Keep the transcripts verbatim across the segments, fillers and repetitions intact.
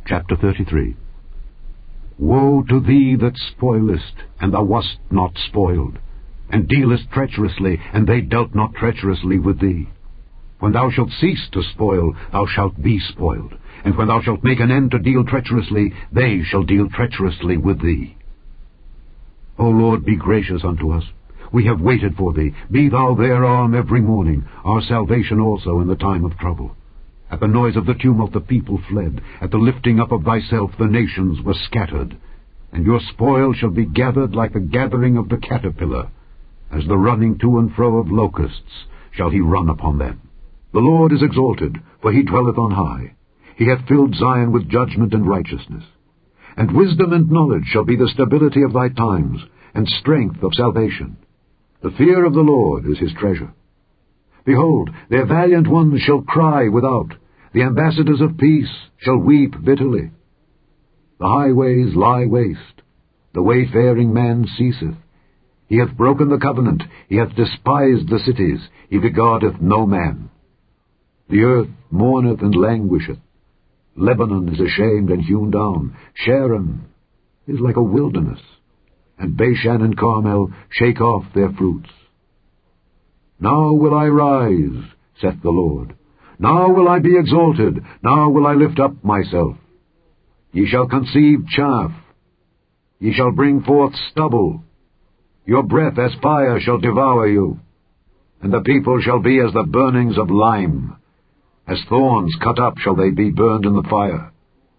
Chapter thirty-three. Woe to thee that spoilest, and thou wast not spoiled, and dealest treacherously, and they dealt not treacherously with thee. When thou shalt cease to spoil, thou shalt be spoiled, and when thou shalt make an end to deal treacherously, they shall deal treacherously with thee. O Lord, be gracious unto us. We have waited for thee. Be thou their arm every morning, our salvation also in the time of trouble. At the noise of the tumult the people fled. At the lifting up of thyself the nations were scattered. And your spoil shall be gathered like the gathering of the caterpillar. As the running to and fro of locusts shall he run upon them. The Lord is exalted, for he dwelleth on high. He hath filled Zion with judgment and righteousness. And wisdom and knowledge shall be the stability of thy times, and strength of salvation. The fear of the Lord is his treasure. Behold, their valiant ones shall cry without. The ambassadors of peace shall weep bitterly. The highways lie waste. The wayfaring man ceaseth. He hath broken the covenant. He hath despised the cities. He regardeth no man. The earth mourneth and languisheth. Lebanon is ashamed and hewn down. Sharon is like a wilderness. And Bashan and Carmel shake off their fruits. Now will I rise, saith the Lord. Now will I be exalted. Now will I lift up myself. Ye shall conceive chaff. Ye shall bring forth stubble. Your breath as fire shall devour you. And the people shall be as the burnings of lime. As thorns cut up shall they be burned in the fire.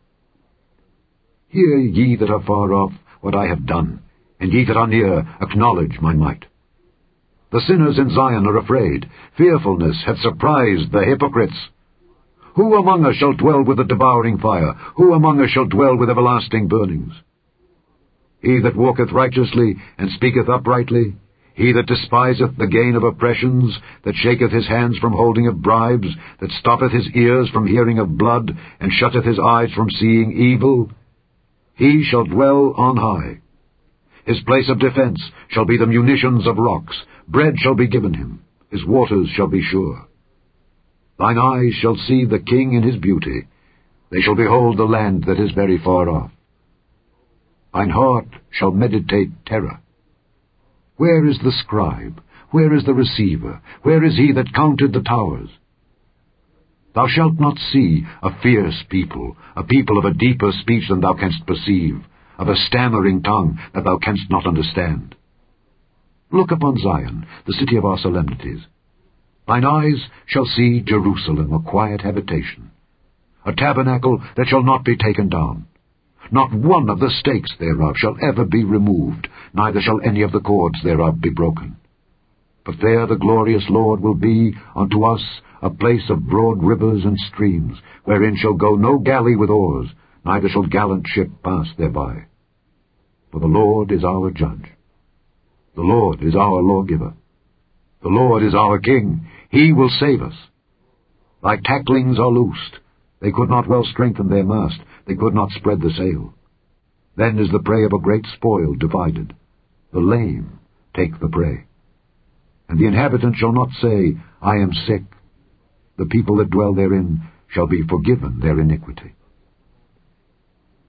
Hear ye that are far off what I have done, and ye that are near acknowledge my might. The sinners in Zion are afraid. Fearfulness hath surprised the hypocrites. Who among us shall dwell with the devouring fire? Who among us shall dwell with everlasting burnings? He that walketh righteously, and speaketh uprightly, he that despiseth the gain of oppressions, that shaketh his hands from holding of bribes, that stoppeth his ears from hearing of blood, and shutteth his eyes from seeing evil, he shall dwell on high. His place of defense shall be the munitions of rocks. Bread shall be given him. His waters shall be sure. Thine eyes shall see the king in his beauty. They shall behold the land that is very far off. Thine heart shall meditate terror. Where is the scribe? Where is the receiver? Where is he that counted the towers? Thou shalt not see a fierce people, a people of a deeper speech than thou canst perceive, of a stammering tongue that thou canst not understand. Look upon Zion, the city of our solemnities. Thine eyes shall see Jerusalem, a quiet habitation, a tabernacle that shall not be taken down. Not one of the stakes thereof shall ever be removed, neither shall any of the cords thereof be broken. But there the glorious Lord will be unto us a place of broad rivers and streams, wherein shall go no galley with oars, neither shall gallant ship pass thereby. For the Lord is our judge. The Lord is our lawgiver. The Lord is our king. He will save us. Thy tacklings are loosed. They could not well strengthen their mast. They could not spread the sail. Then is the prey of a great spoil divided. The lame take the prey. And the inhabitant shall not say, I am sick. The people that dwell therein shall be forgiven their iniquity.